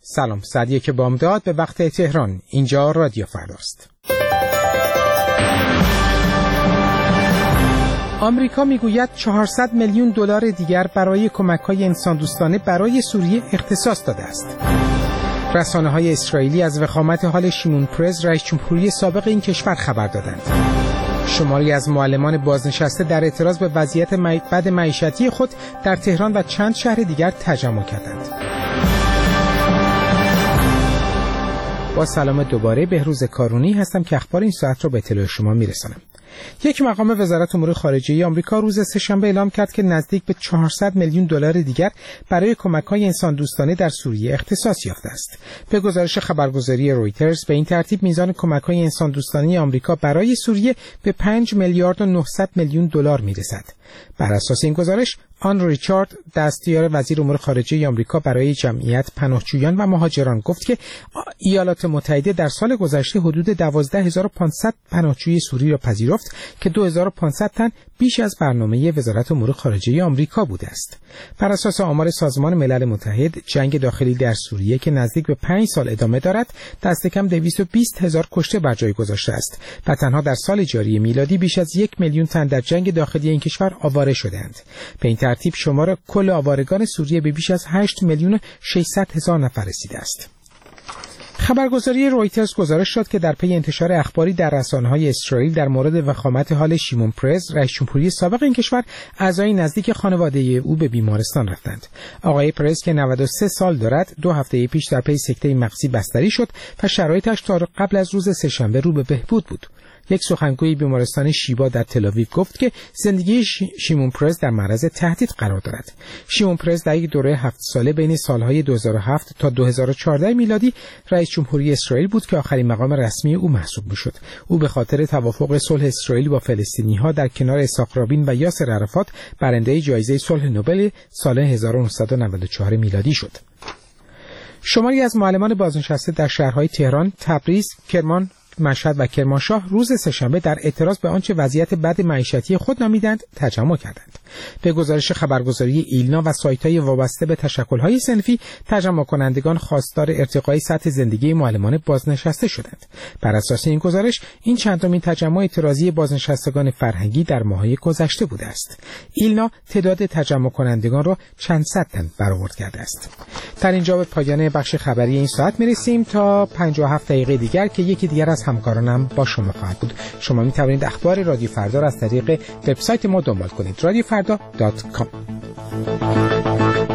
سلام، ساعت 1 بامداد به وقت تهران. اینجا رادیو فرداست. آمریکا میگوید 400 میلیون دلار دیگر برای کمک‌های انسان‌دوستانه برای سوریه اختصاص داده است. رسانه‌های اسرائیلی از وخامت حال شیمون پرز رئیس جمهوری سابق این کشور خبر دادند. شماری از معلمان بازنشسته در اعتراض به وضعیت بد معیشتی خود در تهران و چند شهر دیگر تجمع کردند. با سلام دوباره، بهروز کارونی هستم که اخبار این ساعت را به اطلاع شما میرسانم. یک مقام وزارت امور خارجه آمریکا روز سه‌شنبه اعلام کرد که نزدیک به 400 میلیون دلار دیگر برای کمک‌های انسان‌دوستانه در سوریه اختصاص یافته است. به گزارش خبرگزاری رویترز، به این ترتیب میزان کمک‌های انسان‌دوستانه آمریکا برای سوریه به 5 میلیارد و 900 میلیون دلار میرسد. بر اساس این گزارش، آن ریچارد، دستیار وزیر امور خارجه آمریکا برای جمعیت پناهجویان و مهاجران، گفت که ایالات متحده در سال گذشته حدود 12500 پناهجوی سوری را پذیرفت که 2500 تن بیش از برنامه وزارت امور خارجه آمریکا بوده است. بر اساس آمار سازمان ملل متحد، جنگ داخلی در سوریه که نزدیک به 5 سال ادامه دارد، دست کم 220,000 کشته بر جای گذاشته است و تنها در سال جاری میلادی بیش از 1 میلیون تن در جنگ داخلی این کشور آواره شدند. به این ترتیب شمار کل آوارگان سوریه به بیش از 8 میلیون 600 هزار نفر رسیده است. خبرگزاری رویترز گزارش داد که در پی انتشار اخباری در رسانه‌های اسرائیل در مورد وخامت حال شیمون پرز، رئیس جمهوری سابق این کشور، اعضای نزدیک خانواده او به بیمارستان رفتند. آقای پرز که 93 سال دارد، 2 هفته پیش در پی سکته مغزی بستری شد و شرایطش تا قبل از روز سه‌شنبه رو به بهبود بود. یک سخنگوی بیمارستان شیبا در تل‌آویو گفت که زندگی شیمون پرز در معرض تهدید قرار دارد. شیمون پرز در یک دوره 7 ساله بین سالهای 2007 تا 2014 میلادی رئیس جمهوری اسرائیل بود که آخرین مقام رسمی او محسوب می‌شد. او به خاطر توافق صلح اسرائیل با فلسطینی‌ها در کنار اسحاق رابین و یاسر عرفات برنده جایزه صلح نوبل سال 1994 میلادی شد. شماری از معلمان بازنشسته در شهرهای تهران، تبریز، کرمان، مشهد و کرمانشاه روز سه‌شنبه در اعتراض به آنچه وضعیت بد معیشتی خود نامیدند تجمع کردند. به گزارش خبرگزاری ایلنا و سایت‌های وابسته به تشکل‌های صنفی، تجمع کنندگان خواستار ارتقای سطح زندگی معلمان بازنشسته شدند. بر اساس این گزارش، این چندمین تجمع اعتراضی بازنشستگان فرهنگی در ماه‌های گذشته بوده است. ایلنا تعداد تجمع کنندگان را چند صد تن برآورد کرده است. در اینجا به پایان بخش خبری این ساعت می‌رسیم. تا 57 دقیقه دیگر که یکی دیگر از همکارانم با شما خواهد بود. شما می توانید اخبار رادیو فردا را از طریق وبسایت ما دنبال کنید. radiofrda.com